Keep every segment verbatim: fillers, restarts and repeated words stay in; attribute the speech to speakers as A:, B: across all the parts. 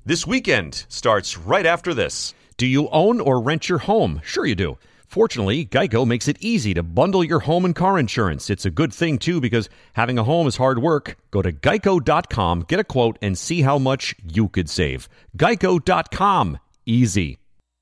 A: This weekend starts right after this.
B: Do you own or rent your home? Sure you do. Fortunately, Geico makes it easy to bundle your home and car insurance. It's a good thing, too, because having a home is hard work. Go to geico dot com, get a quote, and see how much you could save. geico dot com. Easy.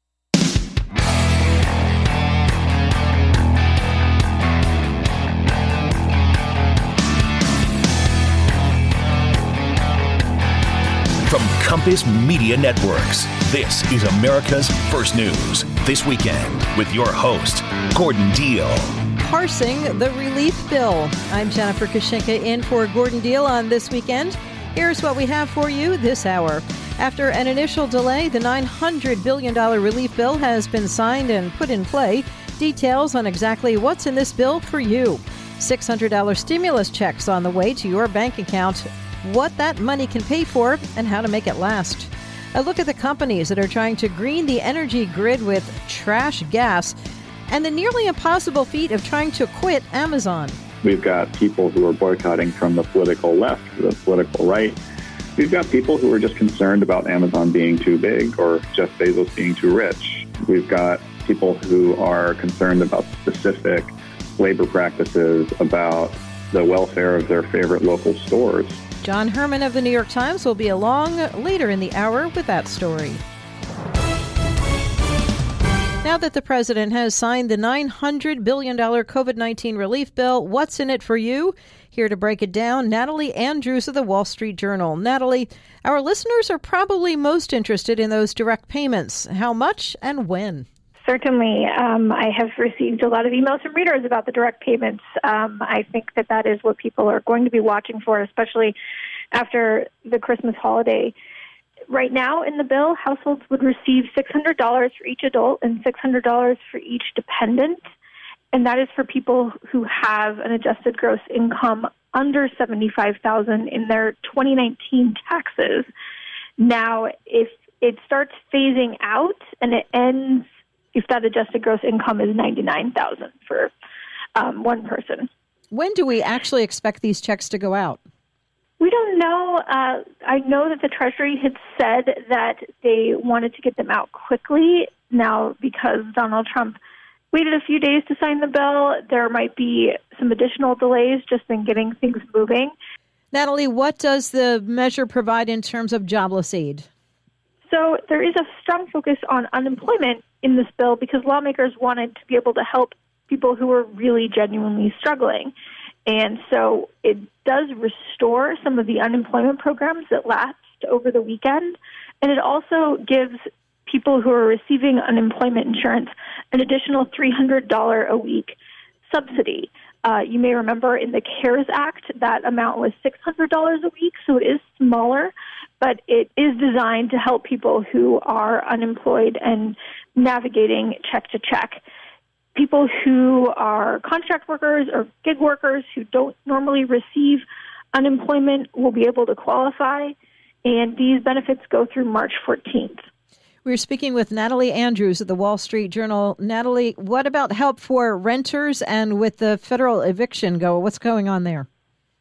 C: From Compass Media Networks, this is America's First News This Weekend with your host, Gordon Deal.
D: Parsing the relief bill. I'm Jennifer Kashinka in for Gordon Deal on This Weekend. Here's what we have for you this hour. After an initial delay, the nine hundred billion dollars relief bill has been signed and put in play. Details on exactly what's in this bill for you. six hundred dollars stimulus checks on the way to your bank account. What that money can pay for and how to make it last. A look at the companies that are trying to green the energy grid with trash gas and the nearly impossible feat of trying to quit Amazon.
E: We've got people who are boycotting from the political left to the political right. We've got people who are just concerned about Amazon being too big or Jeff Bezos being too rich. We've got people who are concerned about specific labor practices, about the welfare of their favorite local stores.
D: John Herman of the New York Times will be along later in the hour with that story. Now that the president has signed the nine hundred billion dollars COVID nineteen relief bill, what's in it for you? Here to break it down, Natalie Andrews of the Wall Street Journal. Natalie, our listeners are probably most interested in those direct payments. How much and when?
F: Certainly. Um, I have received a lot of emails from readers about the direct payments. Um, I think that that is what people are going to be watching for, especially after the Christmas holiday. Right now in the bill, households would receive six hundred dollars for each adult and six hundred dollars for each dependent. And that is for people who have an adjusted gross income under seventy-five thousand dollars in their twenty nineteen taxes. Now, if it starts phasing out and it ends if that adjusted gross income is ninety-nine thousand dollars for um, one person.
D: When do we actually expect these checks to go out?
F: We don't know. Uh, I know that the Treasury had said that they wanted to get them out quickly. Now, because Donald Trump waited a few days to sign the bill, there might be some additional delays just in getting things moving.
D: Natalie, what does the measure provide in terms of jobless aid?
F: So there is a strong focus on unemployment in this bill because lawmakers wanted to be able to help people who are really genuinely struggling. And so it does restore some of the unemployment programs that last over the weekend. And it also gives people who are receiving unemployment insurance an additional three hundred dollars a week subsidy. Uh, you may remember in the CARES Act, that amount was six hundred dollars a week, so it is smaller, but it is designed to help people who are unemployed and navigating check to check. People who are contract workers or gig workers who don't normally receive unemployment will be able to qualify, and these benefits go through March fourteenth.
D: We're speaking with Natalie Andrews of the Wall Street Journal. Natalie, what about help for renters and with the federal eviction go? What's going on there?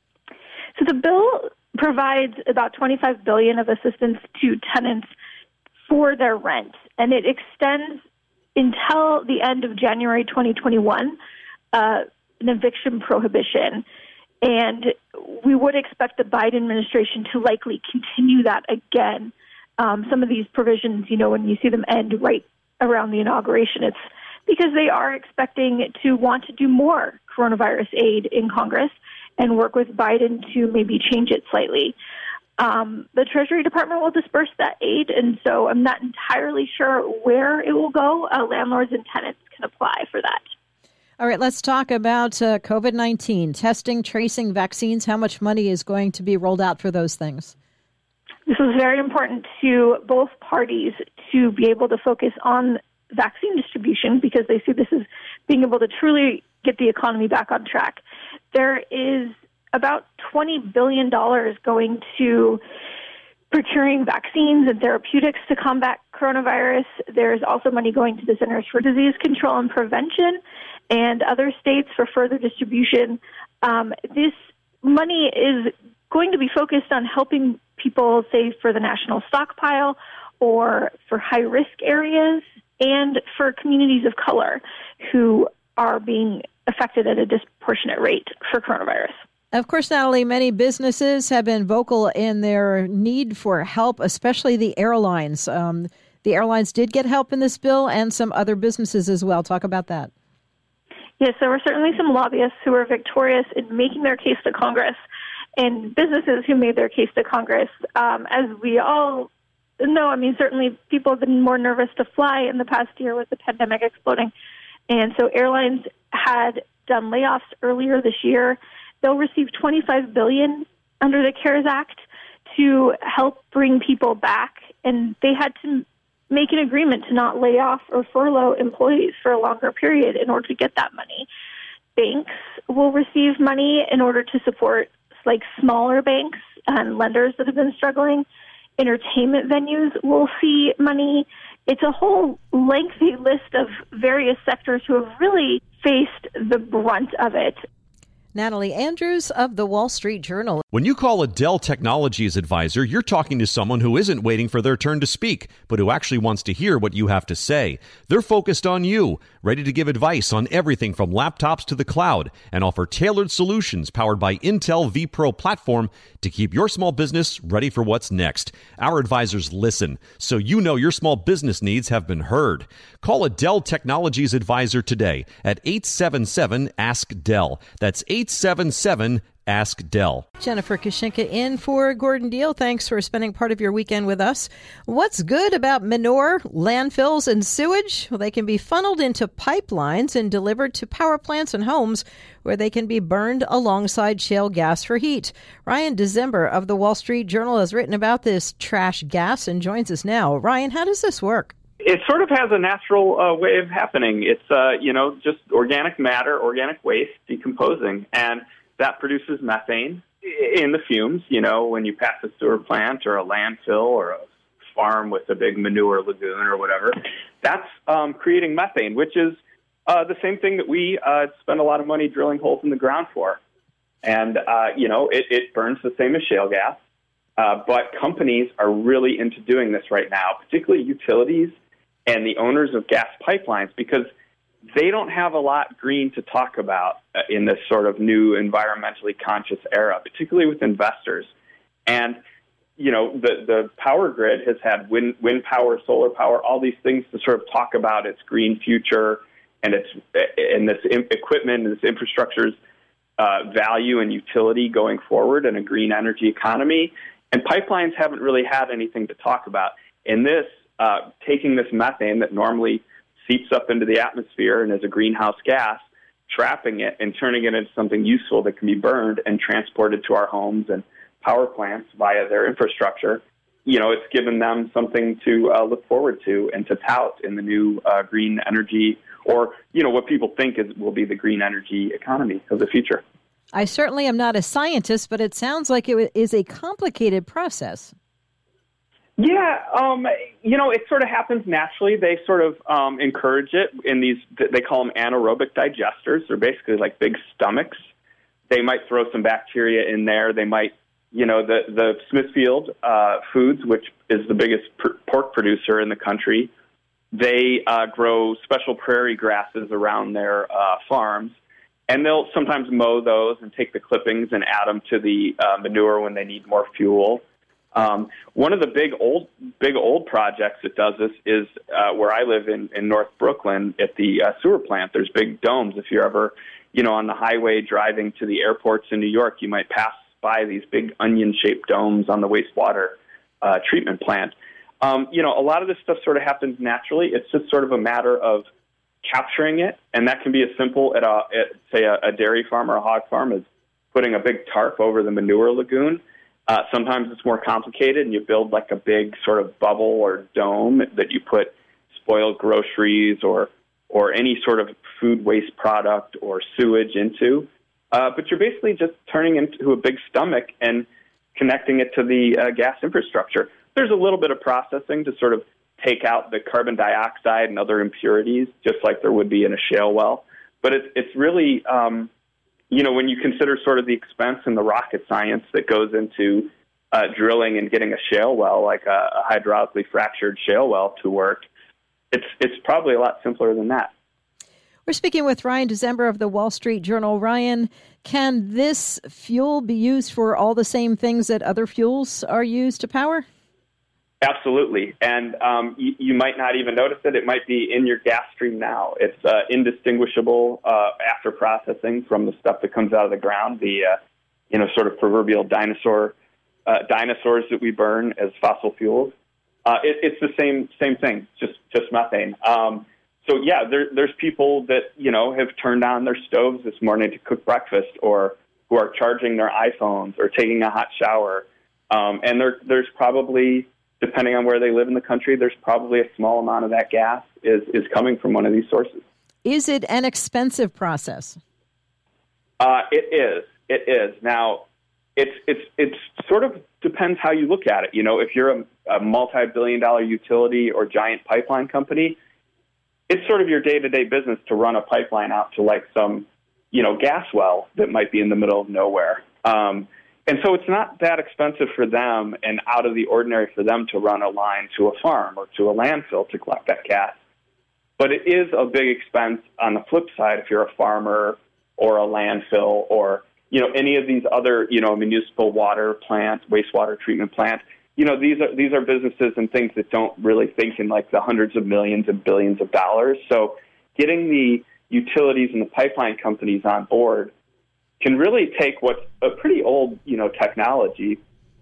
F: So the bill provides about twenty-five billion dollars of assistance to tenants for their rent, and it extends until the end of January twenty twenty-one, uh, an eviction prohibition. And we would expect the Biden administration to likely continue that again. Um, some of these provisions, you know, when you see them end right around the inauguration, it's because they are expecting to want to do more coronavirus aid in Congress and work with Biden to maybe change it slightly. Um, the Treasury Department will disperse that aid, and so I'm not entirely sure where it will go. Uh, landlords and tenants can apply for that.
D: All right, let's talk about uh, COVID nineteen, testing, tracing, vaccines. How much money is going to be rolled out for those things?
F: This is very important to both parties to be able to focus on vaccine distribution because they see this as being able to truly get the economy back on track. There is about twenty billion dollars going to procuring vaccines and therapeutics to combat coronavirus. There's also money going to the Centers for Disease Control and Prevention and other states for further distribution. Um, this money is going to be focused on helping people, say, for the national stockpile or for high-risk areas, and for communities of color who are being affected at a disproportionate rate for coronavirus.
D: Of course, Natalie, many businesses have been vocal in their need for help, especially the airlines. Um, the airlines did get help in this bill, and some other businesses as well. Talk about that.
F: Yes, there were certainly some lobbyists who were victorious in making their case to Congress, and businesses who made their case to Congress. Um, as we all know, I mean, certainly people have been more nervous to fly in the past year with the pandemic exploding. And so airlines had done layoffs earlier this year. They'll receive twenty-five billion dollars under the CARES Act to help bring people back. And they had to make an agreement to not lay off or furlough employees for a longer period in order to get that money. Banks will receive money in order to support like smaller banks and lenders that have been struggling. Entertainment venues will see money. It's a whole lengthy list of various sectors who have really faced the brunt of it.
D: Natalie Andrews of The Wall Street Journal.
B: When you call a Dell Technologies advisor, you're talking to someone who isn't waiting for their turn to speak, but who actually wants to hear what you have to say. They're focused on you, ready to give advice on everything from laptops to the cloud, and offer tailored solutions powered by Intel vPro platform to keep your small business ready for what's next. Our advisors listen, so you know your small business needs have been heard. Call a Dell Technologies advisor today at eight seven seven, ask Dell. That's eight seven seven, ask Dell.
D: Jennifer Kushinka in for Gordon Deal. Thanks for spending part of your weekend with us. What's good about manure, landfills, and sewage? Well, they can be funneled into pipelines and delivered to power plants and homes where they can be burned alongside shale gas for heat. Ryan December of The Wall Street Journal has written about this trash gas and joins us now. Ryan, how does this work?
G: It sort of has a natural uh, way of happening. It's, uh, you know, just organic matter, organic waste decomposing, and that produces methane in the fumes. You know, when you pass a sewer plant or a landfill or a farm with a big manure lagoon or whatever, that's um, creating methane, which is uh, the same thing that we uh, spend a lot of money drilling holes in the ground for. And, uh, you know, it, it burns the same as shale gas, uh, but companies are really into doing this right now, particularly utilities and the owners of gas pipelines, because they don't have a lot green to talk about uh, in this sort of new environmentally conscious era, particularly with investors. And, you know, the, the power grid has had wind, wind power, solar power, all these things to sort of talk about its green future and its and this equipment and this infrastructure's uh, value and utility going forward in a green energy economy. And pipelines haven't really had anything to talk about. And this, uh, taking this methane that normally seeps up into the atmosphere and is a greenhouse gas, trapping it and turning it into something useful that can be burned and transported to our homes and power plants via their infrastructure. You know, it's given them something to uh, look forward to and to tout in the new uh, green energy, or, you know, what people think is will be the green energy economy of the future.
D: I certainly am not a scientist, but it sounds like it is a complicated process.
G: Yeah, um, you know, it sort of happens naturally. They sort of um, encourage it in these, they call them anaerobic digesters. They're basically like big stomachs. They might throw some bacteria in there. They might, you know, the, the Smithfield uh, Foods, which is the biggest pr- pork producer in the country, they uh, grow special prairie grasses around their uh, farms. And they'll sometimes mow those and take the clippings and add them to the uh, manure when they need more fuel. Um, one of the big old, big old projects that does this is uh, where I live in, in North Brooklyn at the uh, sewer plant. There's big domes. If you're ever, you know, on the highway driving to the airports in New York, you might pass by these big onion-shaped domes on the wastewater uh, treatment plant. Um, you know, a lot of this stuff sort of happens naturally. It's just sort of a matter of capturing it, and that can be as simple at, a, at say, a, a dairy farm or a hog farm as putting a big tarp over the manure lagoon. Uh, sometimes it's more complicated, and you build like a big sort of bubble or dome that you put spoiled groceries or or any sort of food waste product or sewage into. Uh, but you're basically just turning into a big stomach and connecting it to the uh, gas infrastructure. There's a little bit of processing to sort of take out the carbon dioxide and other impurities, just like there would be in a shale well. But it's, it's really... Um, You know, when you consider sort of the expense and the rocket science that goes into uh, drilling and getting a shale well, like a, a hydraulically fractured shale well, to work. It's it's probably a lot simpler than that.
D: We're speaking with Ryan December of the Wall Street Journal. Ryan, can this fuel be used for all the same things that other fuels are used to power?
G: Absolutely. And um, you, you might not even notice it. It might be in your gas stream now. It's uh, indistinguishable uh, after processing from the stuff that comes out of the ground, the uh, you know sort of proverbial dinosaur uh, dinosaurs that we burn as fossil fuels. Uh, it, it's the same same thing, just just methane. Um, so yeah, there, there's people that you know have turned on their stoves this morning to cook breakfast, or who are charging their iPhones or taking a hot shower, um, and there, there's probably, depending on where they live in the country, there's probably a small amount of that gas is, is coming from one of these sources.
D: Is it an expensive process?
G: Uh, it is. It is. Now, it's it's it's sort of depends how you look at it. You know, if you're a, a multi-billion dollar utility or giant pipeline company, it's sort of your day-to-day business to run a pipeline out to like some, you know, gas well that might be in the middle of nowhere. Um, And so it's not that expensive for them and out of the ordinary for them to run a line to a farm or to a landfill to collect that gas. But it is a big expense on the flip side if you're a farmer or a landfill or, you know, any of these other, you know, municipal water plant, wastewater treatment plant. You know, these are these are businesses and things that don't really think in like the hundreds of millions and billions of dollars. So getting the utilities and the pipeline companies on board can really take what's a pretty old, you know, technology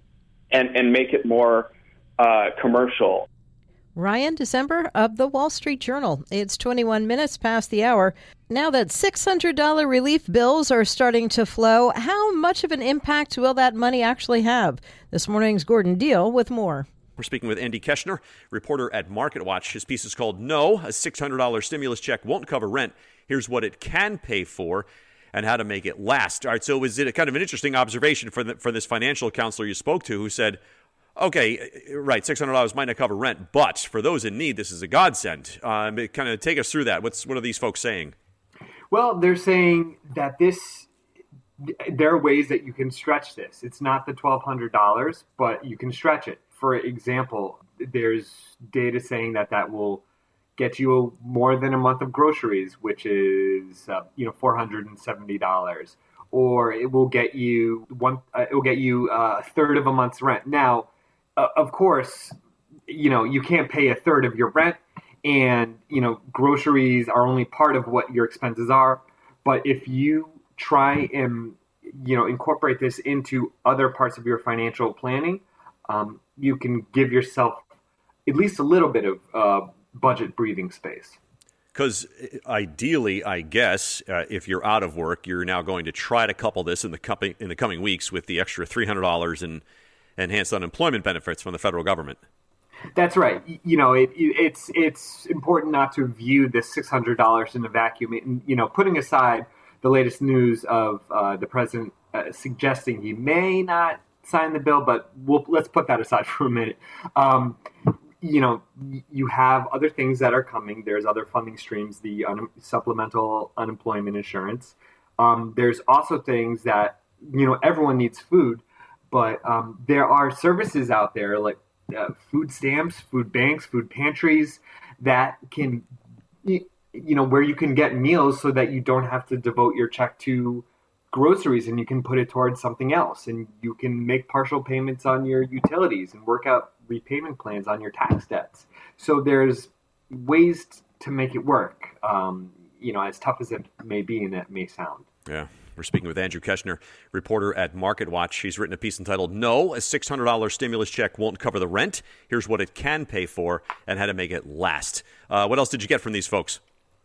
G: and, and make it more uh, commercial.
D: Ryan December of the Wall Street Journal. It's twenty-one minutes past the hour. Now that six hundred dollars relief bills are starting to flow, how much of an impact will that money actually have? This morning's Gordon Deal with more.
B: We're speaking with Andy Keshner, reporter at MarketWatch. His piece is called No, a six hundred dollars stimulus check won't cover rent. Here's what it can pay for and how to make it last. All right, so is it a kind of an interesting observation for the, for this financial counselor you spoke to who said, okay, right, six hundred dollars might not cover rent, but for those in need, this is a godsend. Um, kind of take us through that. What's What are these folks saying?
H: Well, they're saying that this, there are ways that you can stretch this. It's not the twelve hundred dollars, but you can stretch it. For example, there's data saying that that will get you a, more than a month of groceries, which is uh, you know four hundred seventy dollars, or it will get you one. Uh, it will get you a third of a month's rent. Now, uh, of course, you know you can't pay a third of your rent, and you know groceries are only part of what your expenses are. But if you try and you know incorporate this into other parts of your financial planning, um, you can give yourself at least a little bit of uh, budget breathing space.
B: Because ideally, I guess, uh, if you're out of work, you're now going to try to couple this in the company in the coming weeks with the extra three hundred dollars in enhanced unemployment benefits from the federal government.
H: That's right. You know, it, it's it's important not to view this six hundred dollars in a vacuum. You know, putting aside the latest news of uh, the president uh, suggesting he may not sign the bill, but we'll, let's put that aside for a minute. Um, you know, you have other things that are coming. There's other funding streams, the un- supplemental unemployment insurance. Um, there's also things that, you know, everyone needs food, but um, there are services out there like uh, food stamps, food banks, food pantries that can, you know, where you can get meals so that you don't have to devote your check to groceries and you can put it towards something else, and you can make partial payments on your utilities and work out repayment plans on your tax debts. So there's ways to make it work, um, you know, as tough as it may be and it may sound.
B: Yeah. We're speaking with Andrew Keshner, reporter at MarketWatch. He's written a piece entitled No, a six hundred dollars stimulus check won't cover the rent. Here's what it can pay for and how to make it last. Uh, what else did you get from these folks?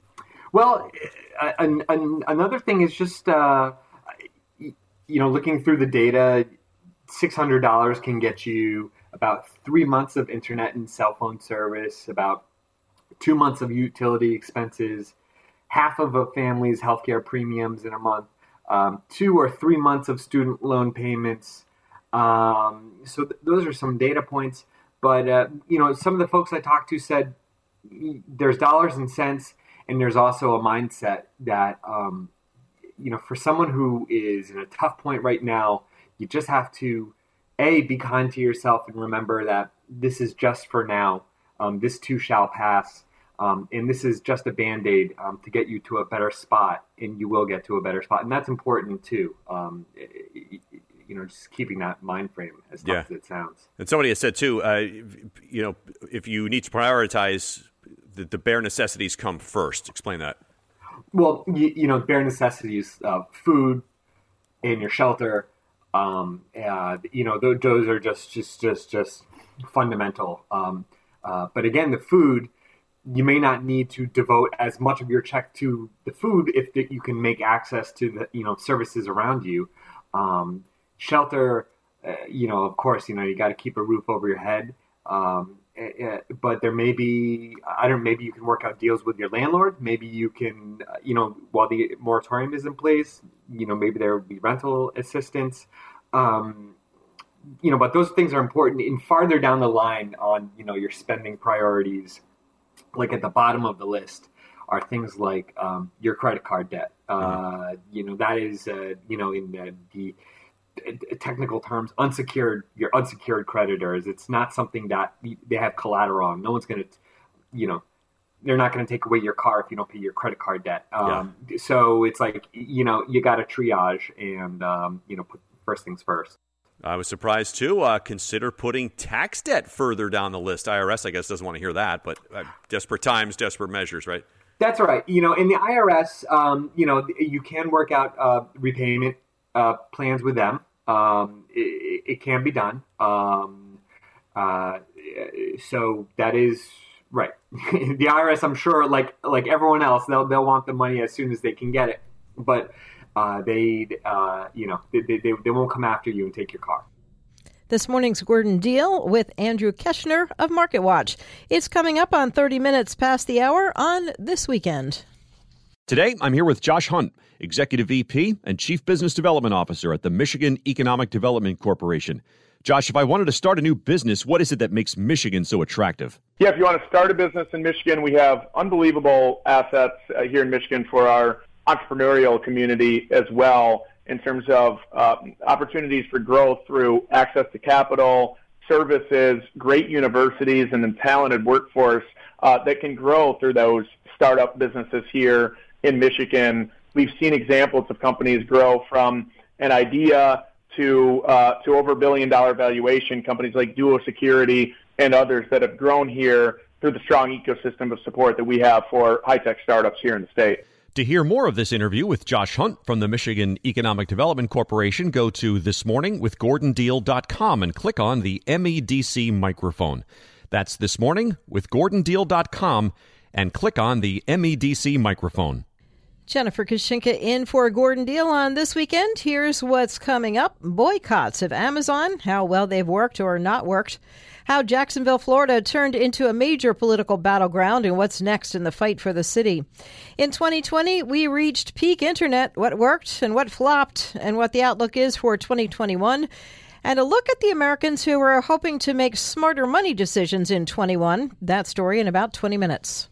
H: Well, an, an, another thing is just, uh, you know, looking through the data, six hundred dollars can get you about three months of internet and cell phone service, about two months of utility expenses, half of a family's healthcare premiums in a month, um, two or three months of student loan payments. Um, so th- those are some data points. But, uh, you know, some of the folks I talked to said there's dollars and cents, and there's also a mindset that, um, you know, for someone who is in a tough point right now, you just have to A, be kind to yourself and remember that this is just for now. Um, this too shall pass. Um, and this is just a Band-Aid um, to get you to a better spot, and you will get to a better spot. And that's important, too. Um, you know, just keeping that mind frame as tough
B: yeah.
H: as it sounds.
B: And somebody has said, too, uh, you know, if you need to prioritize, the, the bare necessities come first. Explain that.
H: Well, you, you know, bare necessities, uh, food and your shelter, um, uh, you know, those, those are just, just, just, just fundamental. Um, uh, but again, the food, you may not need to devote as much of your check to the food if the, you can make access to the, you know, services around you. Um, shelter, uh, you know, of course, you know, you got to keep a roof over your head. Um, uh, but there may be, I don't know, maybe you can work out deals with your landlord. Maybe you can, uh, you know, while the moratorium is in place, you know, maybe there would be rental assistance. Um, you know, but those things are important. And farther down the line on, you know, your spending priorities, like at the bottom of the list are things like um, your credit card debt. Uh, mm-hmm. You know, that is, uh, you know, in the, the technical terms, unsecured, your unsecured creditors. It's not something that they have collateral on. No one's going to, you know, they're not going to take away your car if you don't pay your credit card debt. Um, yeah. So it's like, you know, you got to triage and, um, you know, put first things first.
B: I was surprised, too. Uh, consider putting tax debt further down the list. I R S, I guess, doesn't want to hear that, but uh, desperate times, desperate measures, right?
H: That's right. You know, in the I R S, um, you know, you can work out uh, repayment uh, plans with them. Um, it, it can be done. Um, uh, so that is right. The I R S, I'm sure, like like everyone else, they'll they'll want the money as soon as they can get it. But Uh, they, uh, you know, they, they they won't come after you and take your car.
D: This morning's Gordon Deal with Andrew Keshner of MarketWatch. It's coming up on thirty minutes past the hour on This Weekend.
B: Today, I'm here with Josh Hunt, Executive V P and Chief Business Development Officer at the Michigan Economic Development Corporation. Josh, if I wanted to start a new business, what is it that makes Michigan so attractive?
I: Yeah, if you want to start a business in Michigan, we have unbelievable assets uh, here in Michigan for our entrepreneurial community as well, in terms of uh, opportunities for growth through access to capital, services, great universities, and a talented workforce uh, that can grow through those startup businesses here in Michigan. We've seen examples of companies grow from an idea to uh, to over a billion dollar valuation, companies like Duo Security and others that have grown here through the strong ecosystem of support that we have for high-tech startups here in the state.
B: To hear more of this interview with Josh Hunt from the Michigan Economic Development Corporation, go to this morning with gordon deal dot com and click on the M E D C microphone. That's This Morning with gordon deal dot com and click on the M E D C microphone.
D: Jennifer Kashinka in for Gordon Deal on This Weekend. Here's what's coming up. Boycotts of Amazon, how well they've worked or not worked. How Jacksonville, Florida turned into a major political battleground and what's next in the fight for the city. In twenty twenty, we reached peak internet, what worked and what flopped, and what the outlook is for twenty twenty-one. And a look at the Americans who are hoping to make smarter money decisions in twenty-one. That story in about twenty minutes.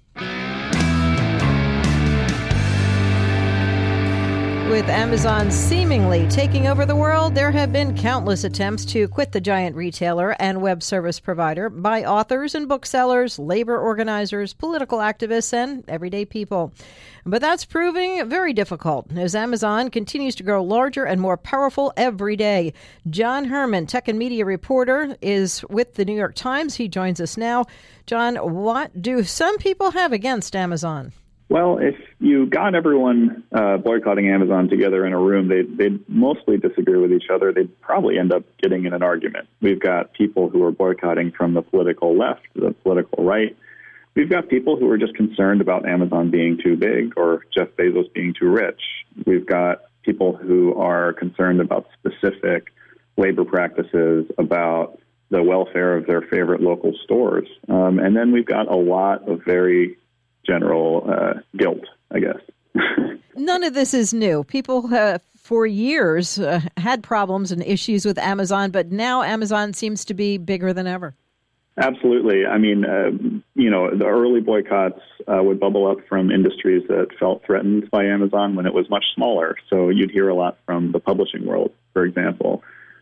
D: With Amazon seemingly taking over the world, there have been countless attempts to quit the giant retailer and web service provider by authors and booksellers, labor organizers, political activists, and everyday people. But that's proving very difficult as Amazon continues to grow larger and more powerful every day. John Herman, tech and media reporter, is with the New York Times. He joins us now. John, what do some people have against Amazon?
E: Well, if you got everyone uh, boycotting Amazon together in a room, they'd, they'd mostly disagree with each other. They'd probably end up getting in an argument. We've got people who are boycotting from the political left, the political right. We've got people who are just concerned about Amazon being too big or Jeff Bezos being too rich. We've got people who are concerned about specific labor practices, about the welfare of their favorite local stores. Um, and then we've got a lot of very general uh, guilt, I guess.
D: None of this is new. People uh, for years uh, had problems and issues with Amazon, but now Amazon seems to be bigger than ever.
E: Absolutely. I mean, uh, you know, the early boycotts uh, would bubble up from industries that felt threatened by Amazon when it was much smaller. So you'd hear a lot from the publishing world, for example.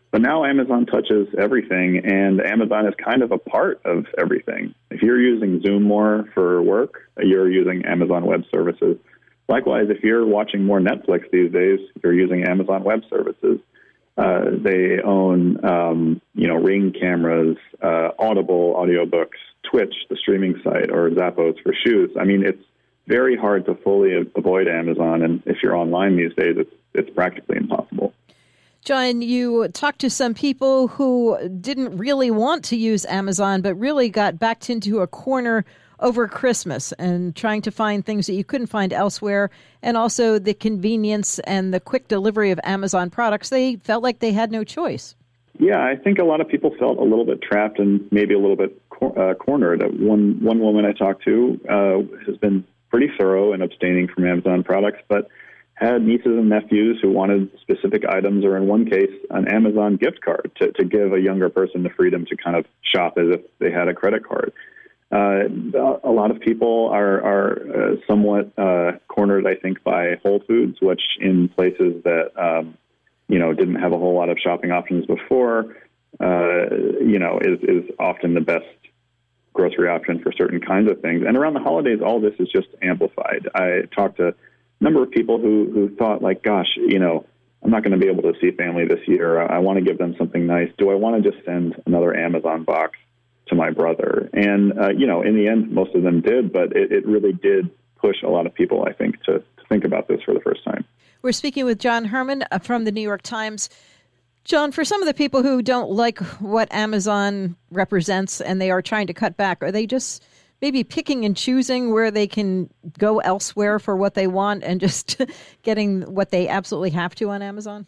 E: But now Amazon touches everything, and Amazon is kind of a part of everything. If you're using Zoom more for work, you're using Amazon Web Services. Likewise, if you're watching more Netflix these days, you're using Amazon Web Services. Uh, they own, um, you know, Ring cameras, uh, Audible audiobooks, Twitch, the streaming site, or Zappos for shoes. I mean, it's very hard to fully avoid Amazon, and if you're online these days, it's it's practically impossible.
D: John, you talked to some people who didn't really want to use Amazon, but really got backed into a corner over Christmas and trying to find things that you couldn't find elsewhere, and also the convenience and the quick delivery of Amazon products. They felt like they had no choice.
E: Yeah, I think a lot of people felt a little bit trapped and maybe a little bit cor- uh, cornered. One one woman I talked to uh, has been pretty thorough in abstaining from Amazon products, but had nieces and nephews who wanted specific items, or in one case, an Amazon gift card to, to give a younger person the freedom to kind of shop as if they had a credit card. Uh, a lot of people are, are uh, somewhat uh, cornered, I think, by Whole Foods, which in places that, um, you know, didn't have a whole lot of shopping options before, uh, you know, is, is often the best grocery option for certain kinds of things. And around the holidays, all this is just amplified. I talked to number of people who, who thought, like, gosh, you know, I'm not going to be able to see family this year. I, I want to give them something nice. Do I want to just send another Amazon box to my brother? And, uh, you know, in the end, most of them did, but it, it really did push a lot of people, I think, to, to think about this for the first time.
D: We're speaking with John Herman from the New York Times. John, for some of the people who don't like what Amazon represents and they are trying to cut back, are they just maybe picking and choosing where they can go elsewhere for what they want and just getting what they absolutely have to on Amazon?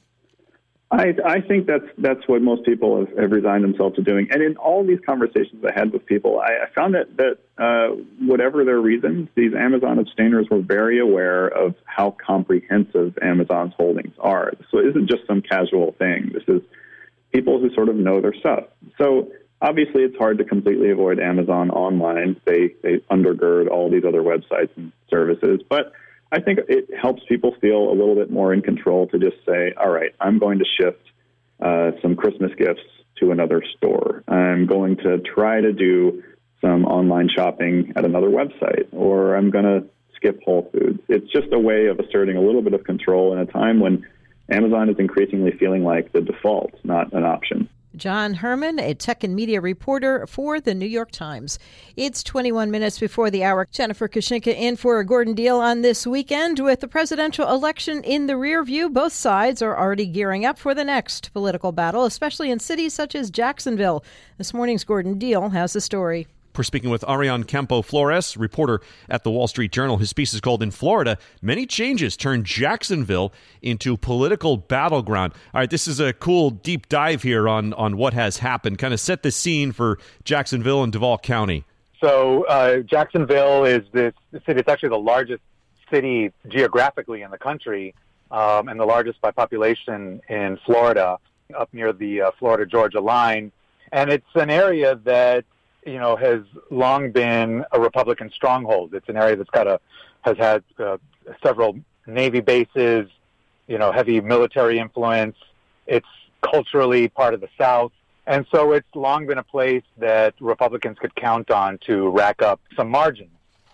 E: I, I think that's that's what most people have, have resigned themselves to doing. And in all these conversations I had with people, I, I found that, that uh, whatever their reasons, these Amazon abstainers were very aware of how comprehensive Amazon's holdings are. So it isn't just some casual thing. This is people who sort of know their stuff. So obviously, it's hard to completely avoid Amazon online. They they undergird all these other websites and services. But I think it helps people feel a little bit more in control to just say, all right, I'm going to shift uh, some Christmas gifts to another store. I'm going to try to do some online shopping at another website, or I'm going to skip Whole Foods. It's just a way of asserting a little bit of control in a time when Amazon is increasingly feeling like the default, not an option.
D: John Herman, a tech and media reporter for the New York Times. It's twenty-one minutes before the hour. Jennifer Kushinka in for Gordon Deal on This Weekend. With the presidential election in the rear view, both sides are already gearing up for the next political battle, especially in cities such as Jacksonville. This morning's Gordon Deal has the story.
B: We're speaking with Ariane Campo Flores, reporter at the Wall Street Journal. His piece is called "In Florida, Many Changes Turn Jacksonville into Political Battleground." All right, this is a cool deep dive here on, on what has happened. Kind of set the scene for Jacksonville and Duval County.
J: So uh, Jacksonville is this city. It's actually the largest city geographically in the country, um, and the largest by population in Florida, up near the uh, Florida-Georgia line. And it's an area that you know, has long been a Republican stronghold. It's an area that's got a, has had uh, several Navy bases, you know, heavy military influence. It's culturally part of the South. And so it's long been a place that Republicans could count on to rack up some margins.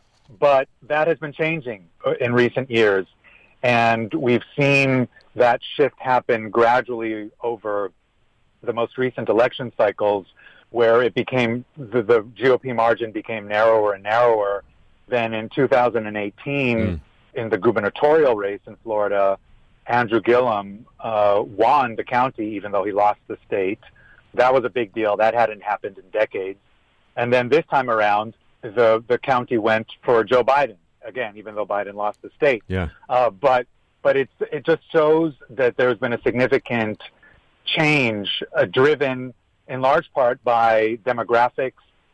J: But that has been changing in recent years. And we've seen that shift happen gradually over the most recent election cycles, where it became, the, the G O P margin became narrower and narrower. Then in two thousand eighteen, mm. in the gubernatorial race in Florida, Andrew Gillum uh, won the county, even though he lost the state. That was a big deal. That hadn't happened in decades. And then this time around, the, the county went for Joe Biden, again, even though Biden lost the state.
B: Yeah.
J: Uh, but but it's, it just shows that there's been a significant change uh, driven in large part by demographics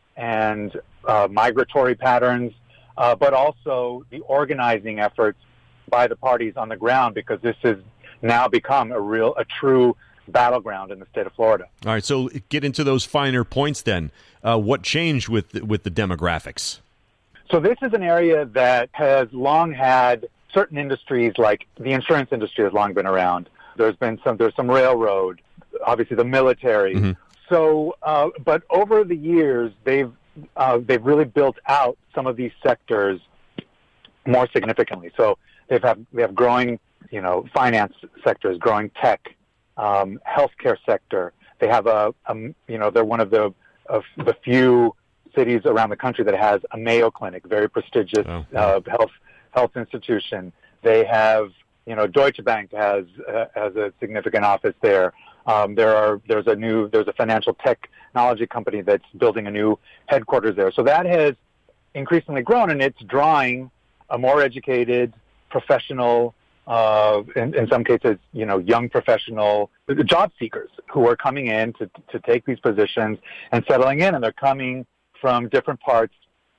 J: and uh, migratory patterns, uh, but also the organizing efforts by the parties on the ground, because this has now become a real, a true battleground in the state of Florida.
B: All right, so get into those finer points then. Uh, what changed with with the demographics?
J: So this is an area that has long had certain industries, like the insurance industry has long been around. There's been some, there's some railroad, obviously the military. Mm-hmm. So, uh, but over the years, they've uh, they've really built out some of these sectors more significantly. So they've have they have growing, you know, finance sectors, growing tech, um, healthcare sector. They have a, a you know, they're one of the of the few cities around the country that has a Mayo Clinic, very prestigious oh, wow. uh, health health institution. They have, you know, Deutsche Bank has uh, has a significant office there. Um, there are there's a new there's a financial technology company that's building a new headquarters there. So that has increasingly grown, and it's drawing a more educated, professional, uh, in, in some cases, you know, young professional job seekers who are coming in to to take these positions and settling in, and they're coming from different parts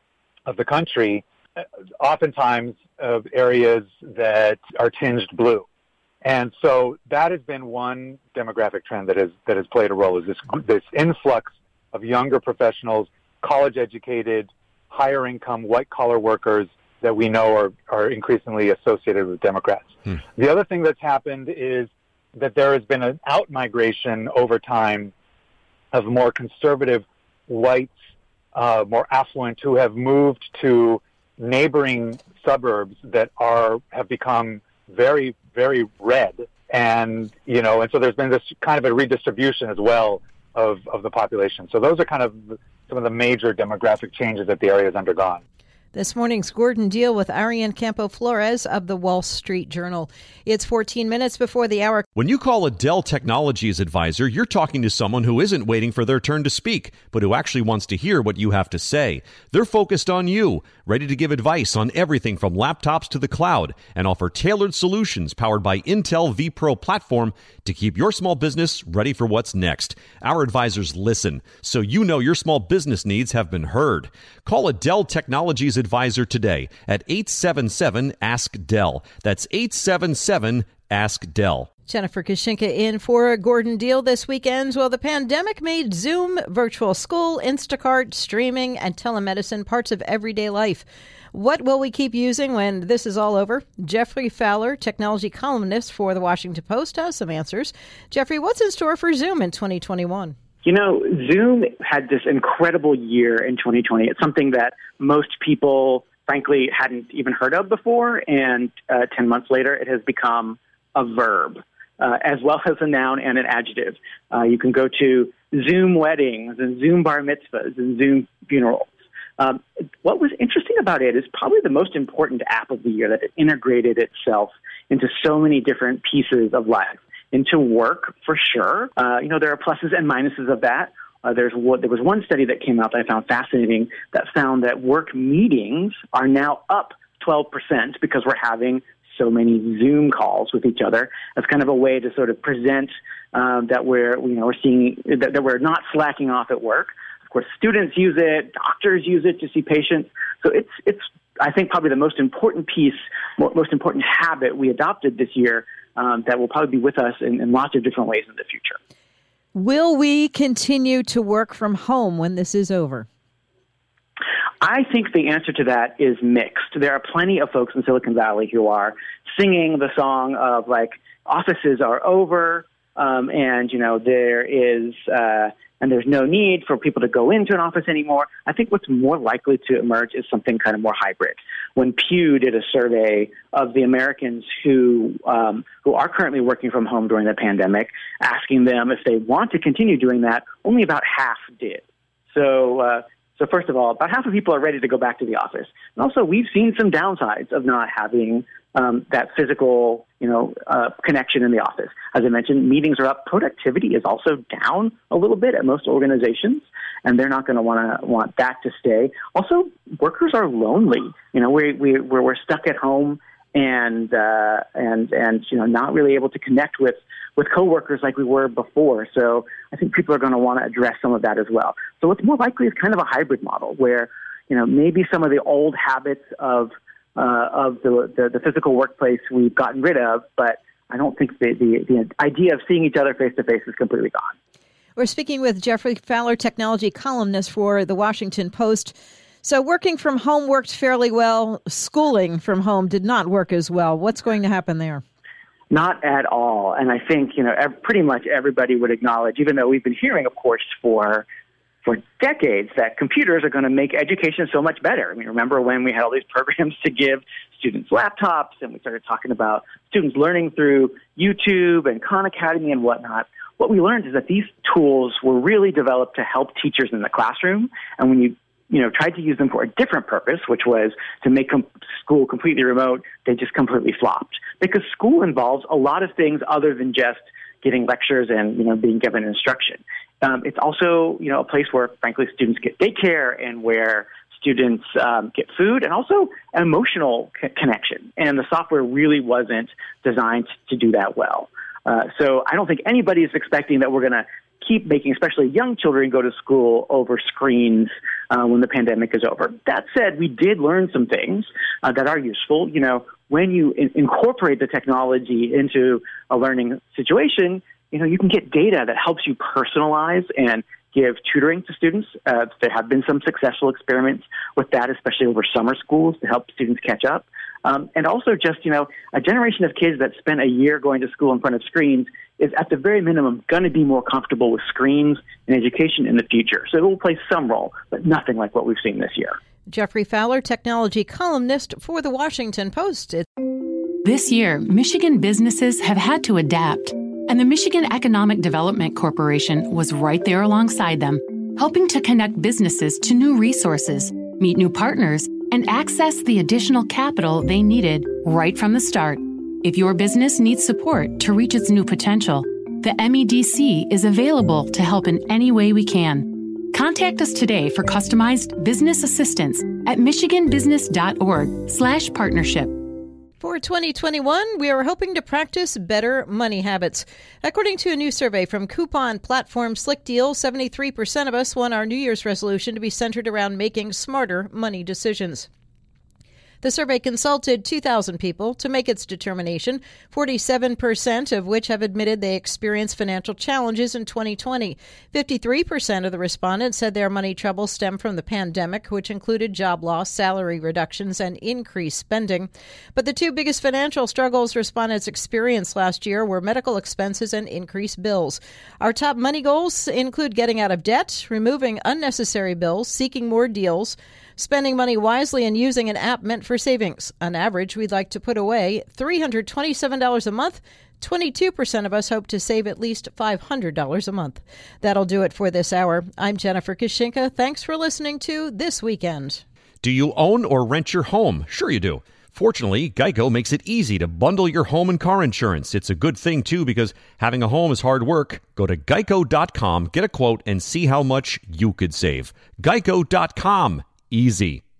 J: of the country, oftentimes of areas that are tinged blue. And so that has been one demographic trend that has that has played a role, is this this influx of younger professionals, college-educated, higher-income, white-collar workers that we know are, are increasingly associated with Democrats. Hmm. The other thing that's happened is that there has been an out-migration over time of more conservative whites, uh, more affluent, who have moved to neighboring suburbs that are have become very, very red. And, you know, and so there's been this kind of a redistribution as well of, of the population. So those are kind of some of the major demographic changes that the area has undergone.
D: This morning's Gordon Deal with Arian Campo Flores of the Wall Street Journal. It's fourteen minutes before the hour.
B: When you call a Dell Technologies advisor, you're talking to someone who isn't waiting for their turn to speak, but who actually wants to hear what you have to say. They're focused on you, ready to give advice on everything from laptops to the cloud, and offer tailored solutions powered by Intel vPro platform to keep your small business ready for what's next. Our advisors listen, so you know your small business needs have been heard. Call a Dell Technologies advisor today at eight seven seven, ask Dell. That's eight seven seven, ask Dell.
D: Jennifer Kashinka in for Gordon Deal this weekend. Well, the pandemic made Zoom, virtual school, Instacart, streaming, and telemedicine parts of everyday life. What will we keep using when this is all over? Jeffrey Fowler, technology columnist for The Washington Post, has some answers. Jeffrey, what's in store for Zoom in twenty twenty-one?
K: You know, Zoom had this incredible year in twenty twenty. It's something that most people, frankly, hadn't even heard of before. And uh, ten months later, it has become a verb, uh, as well as a noun and an adjective. Uh, you can go to Zoom weddings and Zoom bar mitzvahs and Zoom funerals. Um, what was interesting about it is probably the most important app of the year, that it integrated itself into so many different pieces of life. Into work, for sure. Uh, you know, there are pluses and minuses of that. Uh, there's what, there was one study that came out that I found fascinating that found that work meetings are now up twelve percent because we're having so many Zoom calls with each other as kind of a way to sort of present um, that we're, you know, we're seeing that, that we're not slacking off at work. Of course, students use it, doctors use it to see patients. So it's it's I think probably the most important piece, most important habit we adopted this year. Um, that will probably be with us in, in lots of different ways in the future.
D: Will we continue to work from home when this is over?
K: I think the answer to that is mixed. There are plenty of folks in Silicon Valley who are singing the song of, like, offices are over, um, and, you know, there is, uh, and there's no need for people to go into an office anymore. I think what's more likely to emerge is something kind of more hybrid. When Pew did a survey of the Americans who um, who are currently working from home during the pandemic, asking them if they want to continue doing that, only about half did. So, uh, so first of all, about half of people are ready to go back to the office. And also, we've seen some downsides of not having um, that physical, you know, uh, connection in the office. As I mentioned, meetings are up. Productivity is also down a little bit at most organizations, and they're not going to want to want that to stay. Also, workers are lonely. You know, we we we're, we're stuck at home and uh, and and you know not really able to connect with with coworkers like we were before. So I think people are going to want to address some of that as well. So what's more likely is kind of a hybrid model where, you know, maybe some of the old habits of uh, of the, the the physical workplace we've gotten rid of, but I don't think the the, the idea of seeing each other face to face is completely gone.
D: We're speaking with Jeffrey Fowler, technology columnist for The Washington Post. So working from home worked fairly well. Schooling from home did not work as well. What's going to happen there?
K: Not at all. And I think, you know, ev- pretty much everybody would acknowledge, even though we've been hearing, of course, for for decades that computers are going to make education so much better. I mean, remember when we had all these programs to give students laptops and we started talking about students learning through YouTube and Khan Academy and whatnot? What we learned is that these tools were really developed to help teachers in the classroom. And when you you know, tried to use them for a different purpose, which was to make com- school completely remote, they just completely flopped. Because school involves a lot of things other than just getting lectures and, you know, being given instruction. Um, it's also, you know, a place where, frankly, students get daycare and where students um, get food and also an emotional c- connection. And the software really wasn't designed to do that well. Uh, so I don't think anybody is expecting that we're going to keep making, especially young children, go to school over screens uh, when the pandemic is over. That said, we did learn some things uh, that are useful. You know, when you in- incorporate the technology into a learning situation, you know, you can get data that helps you personalize and give tutoring to students. Uh, there have been some successful experiments with that, especially over summer schools to help students catch up. Um, and also just, you know, a generation of kids that spent a year going to school in front of screens is at the very minimum going to be more comfortable with screens and education in the future. So it will play some role, but nothing like what we've seen this year.
D: Jeffrey Fowler, technology columnist for The Washington Post. It's-
L: this year, Michigan businesses have had to adapt, and the Michigan Economic Development Corporation was right there alongside them, helping to connect businesses to new resources, meet new partners, and access the additional capital they needed right from the start. If your business needs support to reach its new potential, the M E D C is available to help in any way we can. Contact us today for customized business assistance at michiganbusiness.org slash partnership.
D: For twenty twenty-one, we are hoping to practice better money habits. According to a new survey from coupon platform Slick Deal, seventy-three percent of us want our New Year's resolution to be centered around making smarter money decisions. The survey consulted two thousand people to make its determination, forty-seven percent of which have admitted they experienced financial challenges in twenty twenty. fifty-three percent of the respondents said their money troubles stem from the pandemic, which included job loss, salary reductions, and increased spending. But the two biggest financial struggles respondents experienced last year were medical expenses and increased bills. Our top money goals include getting out of debt, removing unnecessary bills, seeking more deals, spending money wisely, and using an app meant for savings. On average, we'd like to put away three hundred twenty-seven dollars a month. twenty-two percent of us hope to save at least five hundred dollars a month. That'll do it for this hour. I'm Jennifer Kaczynka. Thanks for listening to This Weekend.
B: Do you own or rent your home? Sure you do. Fortunately, Geico makes it easy to bundle your home and car insurance. It's a good thing, too, because having a home is hard work. Go to geico dot com, get a quote, and see how much you could save. geico dot com. Easy.